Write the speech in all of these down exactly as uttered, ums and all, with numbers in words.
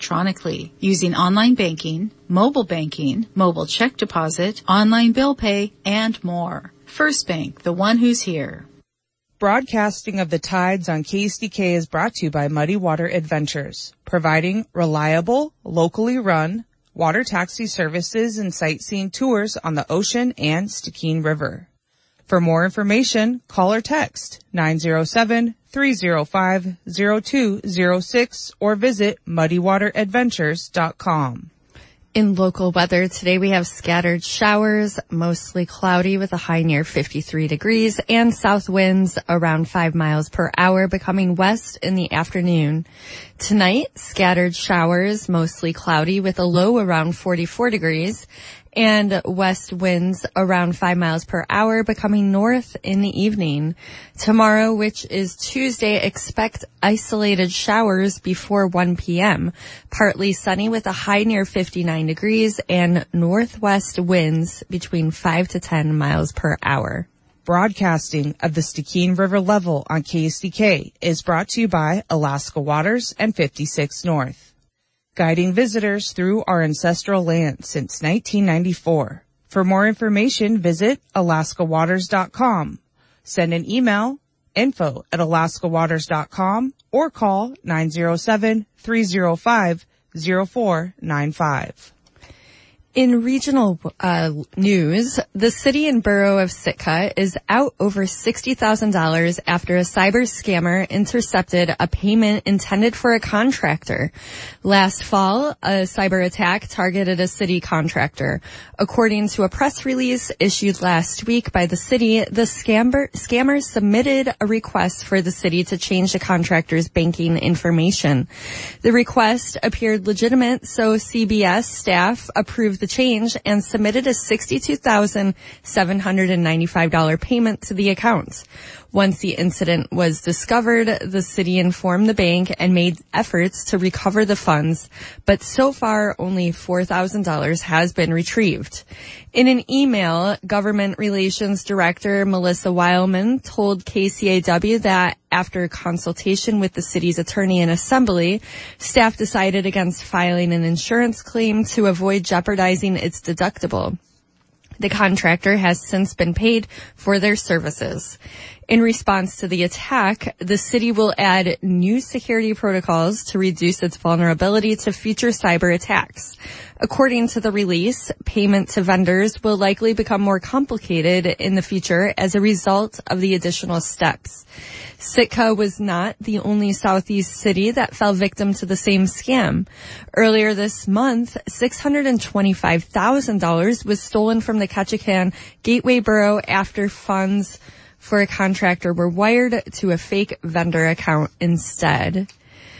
electronically using online banking, mobile banking, mobile check deposit, online bill pay, and more. First Bank, the one who's here. Broadcasting of the Tides on K S D K is brought to you by Muddy Water Adventures, providing reliable, locally run water taxi services and sightseeing tours on the ocean and Stikine River. For more information, call or text nine zero seven, three zero five, zero two zero six or visit muddy water adventures dot com. In local weather today, we have scattered showers, mostly cloudy with a high near fifty-three degrees, and south winds around five miles per hour, becoming west in the afternoon. Tonight, scattered showers, mostly cloudy with a low around forty-four degrees, and west winds around five miles per hour, becoming north in the evening. Tomorrow, which is Tuesday, expect isolated showers before one p.m. Partly sunny with a high near fifty-nine degrees and northwest winds between five to ten miles per hour. Broadcasting of the Stikine River level on K S D K is brought to you by Alaska Waters and fifty-six North. Guiding visitors through our ancestral land since nineteen ninety-four. For more information, visit alaska waters dot com. Send an email, info at alaska waters dot com, or call nine zero seven, three zero five, zero four nine five. In regional uh, news, the city and borough of Sitka is out over sixty thousand dollars after a cyber scammer intercepted a payment intended for a contractor. Last fall, a cyber attack targeted a city contractor. According to a press release issued last week by the city, the scammer, scammer submitted a request for the city to change the contractor's banking information. The request appeared legitimate, so C B S staff approved the change and submitted a sixty-two thousand seven hundred ninety-five dollars payment to the account. Once the incident was discovered, the city informed the bank and made efforts to recover the funds, but so far only four thousand dollars has been retrieved. In an email, Government Relations Director Melissa Weilman told K C A W that after consultation with the city's attorney and assembly, staff decided against filing an insurance claim to avoid jeopardizing its deductible. The contractor has since been paid for their services. In response to the attack, the city will add new security protocols to reduce its vulnerability to future cyber attacks. According to the release, payment to vendors will likely become more complicated in the future as a result of the additional steps. Sitka was not the only southeast city that fell victim to the same scam. Earlier this month, six hundred twenty-five thousand dollars was stolen from the Ketchikan Gateway Borough after funds for a contractor were wired to a fake vendor account instead.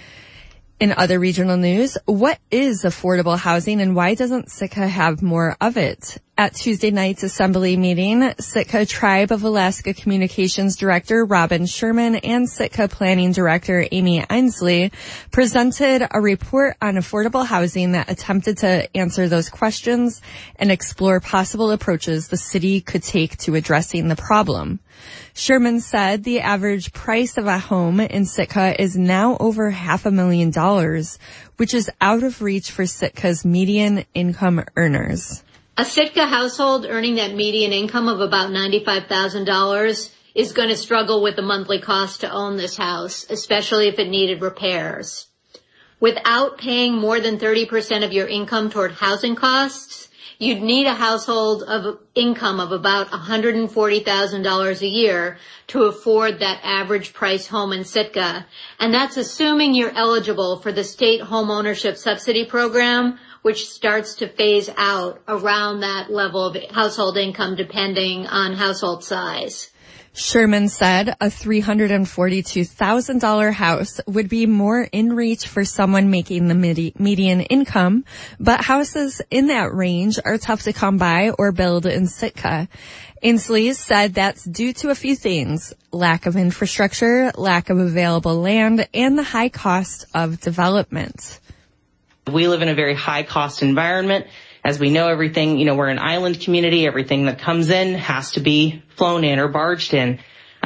In other regional news, what is affordable housing and why doesn't Sitka have more of it? At Tuesday night's assembly meeting, Sitka Tribe of Alaska Communications Director Robin Sherman and Sitka Planning Director Amy Ainsley presented a report on affordable housing that attempted to answer those questions and explore possible approaches the city could take to addressing the problem. Sherman said the average price of a home in Sitka is now over half a million dollars, which is out of reach for Sitka's median income earners. A Sitka household earning that median income of about ninety-five thousand dollars is going to struggle with the monthly cost to own this house, especially if it needed repairs. Without paying more than thirty percent of your income toward housing costs, you'd need a household of income of about one hundred forty thousand dollars a year to afford that average price home in Sitka. And that's assuming you're eligible for the state home ownership subsidy program, which starts to phase out around that level of household income depending on household size. Sherman said a three hundred forty-two thousand dollars house would be more in reach for someone making the midi- median income, but houses in that range are tough to come by or build in Sitka. Ainsley said that's due to a few things: lack of infrastructure, lack of available land, and the high cost of development. We live in a very high-cost environment. As we know, everything, you know, we're an island community. Everything that comes in has to be flown in or barged in. Uh,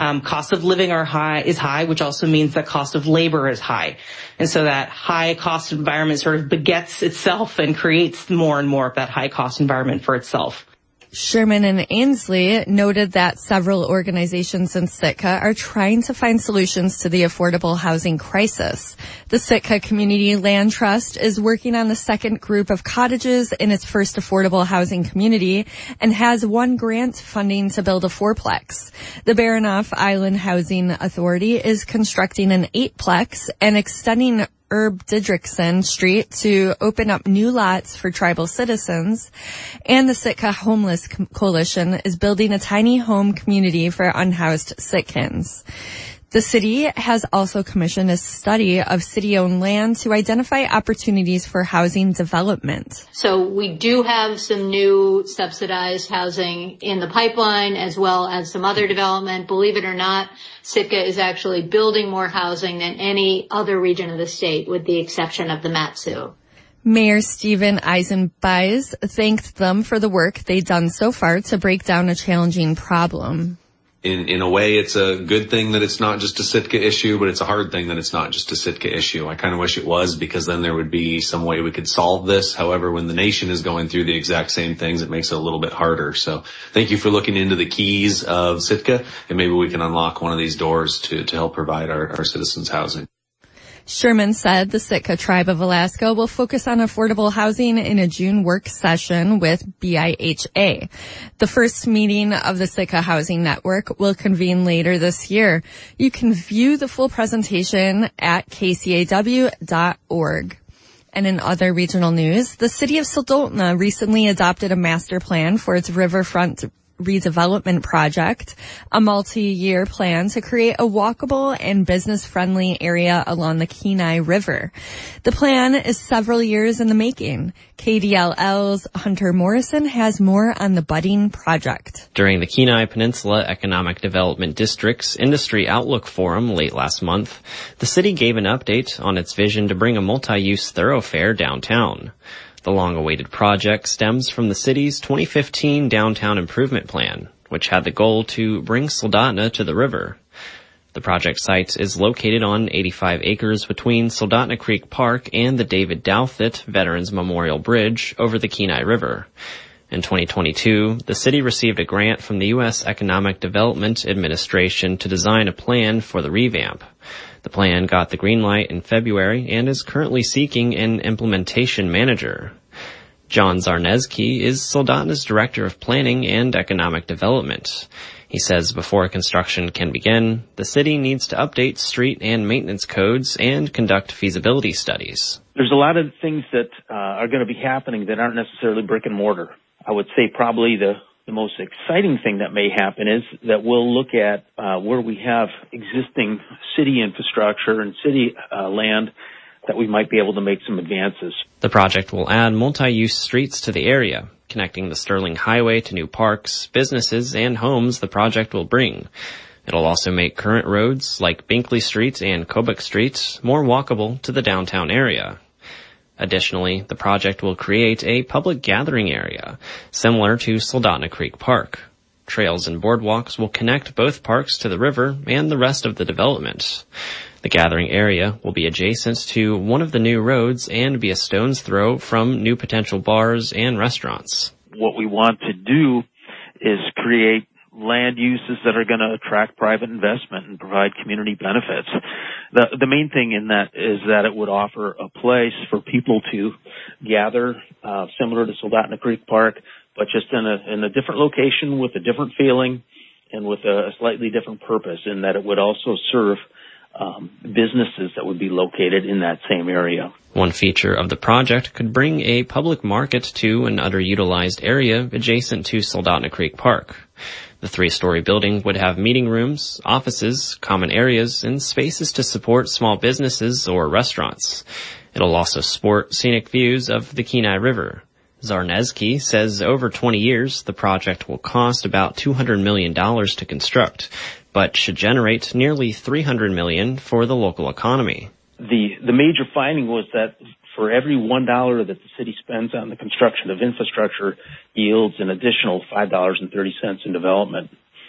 Um, cost of living are high, is high, which also means that cost of labor is high. And so that high cost environment sort of begets itself and creates more and more of that high cost environment for itself. Sherman and Ainsley noted that several organizations in Sitka are trying to find solutions to the affordable housing crisis. The Sitka Community Land Trust is working on the second group of cottages in its first affordable housing community and has won grant funding to build a fourplex. The Baranof Island Housing Authority is constructing an eightplex and extending Herb Didrikson Street to open up new lots for tribal citizens, and the Sitka Homeless Coalition is building a tiny home community for unhoused Sitkans. The city has also commissioned a study of city-owned land to identify opportunities for housing development. So we do have some new subsidized housing in the pipeline, as well as some other development. Believe it or not, Sitka is actually building more housing than any other region of the state, with the exception of the Mat-Su. Mayor Stephen Eisenbeis thanked them for the work they've done so far to break down a challenging problem. In, in a way, it's a good thing that it's not just a Sitka issue, but it's a hard thing that it's not just a Sitka issue. I kind of wish it was, because then there would be some way we could solve this. However, when the nation is going through the exact same things, it makes it a little bit harder. So thank you for looking into the keys of Sitka, and maybe we can unlock one of these doors to, to help provide our, our citizens housing. Sherman said the Sitka Tribe of Alaska will focus on affordable housing in a June work session with B I H A. The first meeting of the Sitka Housing Network will convene later this year. You can view the full presentation at k c a w dot org. And in other regional news, the city of Soldotna recently adopted a master plan for its riverfront redevelopment project, a multi-year plan to create a walkable and business-friendly area along the Kenai River. The plan is several years in the making. K D L L's Hunter Morrison has more on the budding project. During the Kenai Peninsula Economic Development District's Industry Outlook Forum late last month, the city gave an update on its vision to bring a multi-use thoroughfare downtown. The long-awaited project stems from the city's twenty fifteen Downtown Improvement Plan, which had the goal to bring Soldotna to the river. The project site is located on eighty-five acres between Soldotna Creek Park and the David Douthit Veterans Memorial Bridge over the Kenai River. In twenty twenty-two, the city received a grant from the U S Economic Development Administration to design a plan for the revamp. The plan got the green light in February and is currently seeking an implementation manager. John Zarneski is Soldotna's Director of Planning and Economic Development. He says before construction can begin, the city needs to update street and maintenance codes and conduct feasibility studies. There's a lot of things that uh, are going to be happening that aren't necessarily brick and mortar. I would say probably the The most exciting thing that may happen is that we'll look at uh, where we have existing city infrastructure and city uh, land that we might be able to make some advances. The project will add multi-use streets to the area, connecting the Sterling Highway to new parks, businesses, and homes the project will bring. It'll also make current roads like Binkley Street and Kobuk Street more walkable to the downtown area. Additionally, the project will create a public gathering area, similar to Soldotna Creek Park. Trails and boardwalks will connect both parks to the river and the rest of the development. The gathering area will be adjacent to one of the new roads and be a stone's throw from new potential bars and restaurants. What we want to do is create land uses that are going to attract private investment and provide community benefits. The, the main thing in that is that it would offer a place for people to gather, uh, similar to Soldotna Creek Park, but just in a, in a different location with a different feeling and with a, a slightly different purpose, in that it would also serve um, businesses that would be located in that same area. One feature of the project could bring a public market to an underutilized area adjacent to Soldotna Creek Park. The three-story building would have meeting rooms, offices, common areas, and spaces to support small businesses or restaurants. It'll also sport scenic views of the Kenai River. Zarneski says over twenty years, the project will cost about two hundred million dollars to construct, but should generate nearly three hundred million dollars for the local economy. The, the major finding was that for every one dollar that the city spends on the construction of infrastructure yields an additional five dollars and thirty cents in development.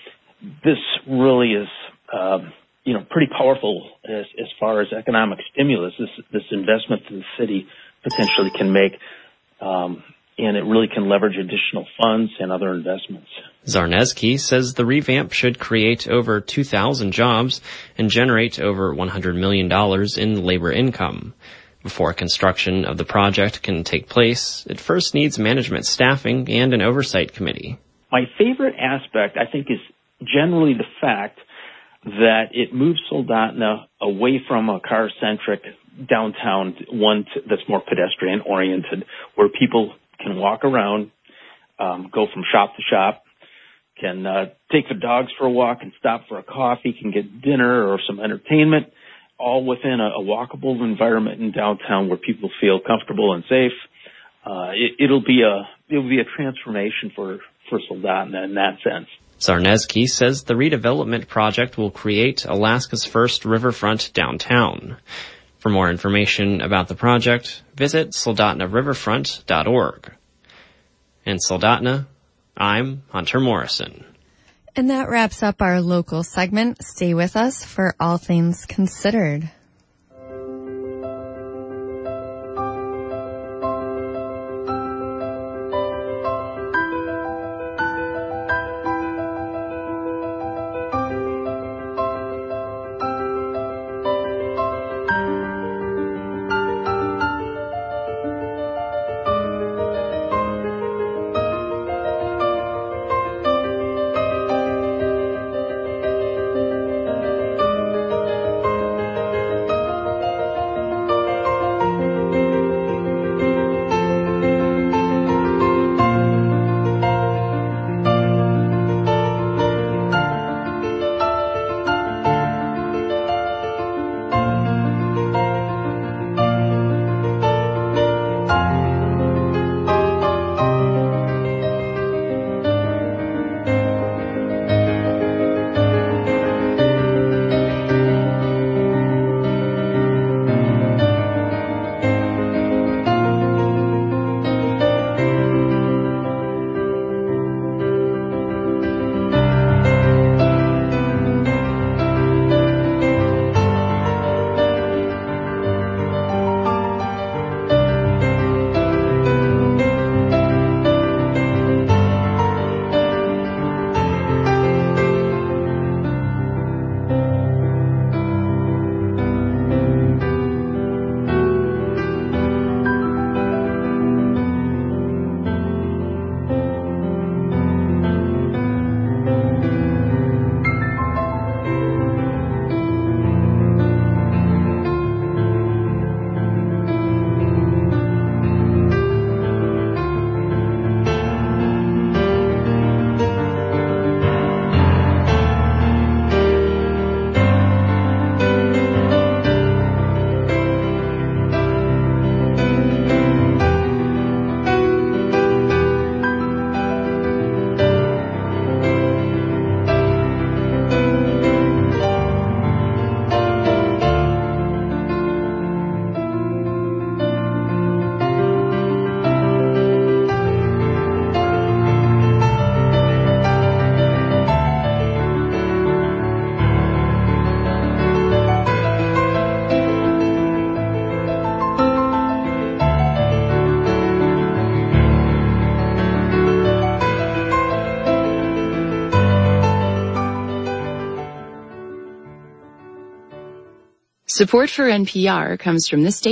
this really is, um, you know, pretty powerful as, as far as economic stimulus. This, this investment that the city potentially can make, um, and it really can leverage additional funds and other investments. Zarneski says the revamp should create over two thousand jobs and generate over one hundred million dollars in labor income. Before construction of the project can take place, it first needs management staffing and an oversight committee. My favorite aspect, I think, is generally the fact that it moves Soldotna away from a car-centric downtown, one to, that's more pedestrian-oriented, where people can walk around, um, go from shop to shop, can uh, take the dogs for a walk and stop for a coffee, can get dinner or some entertainment, all within a, a walkable environment in downtown where people feel comfortable and safe. Uh, it, it'll be a it'll be a transformation for for Soldotna in that sense. Zarneski says the redevelopment project will create Alaska's first riverfront downtown. For more information about the project, visit soldotna riverfront dot org. In Soldotna, I'm Hunter Morrison. And that wraps up our local segment. Stay with us for All Things Considered. Support for N P R comes from the state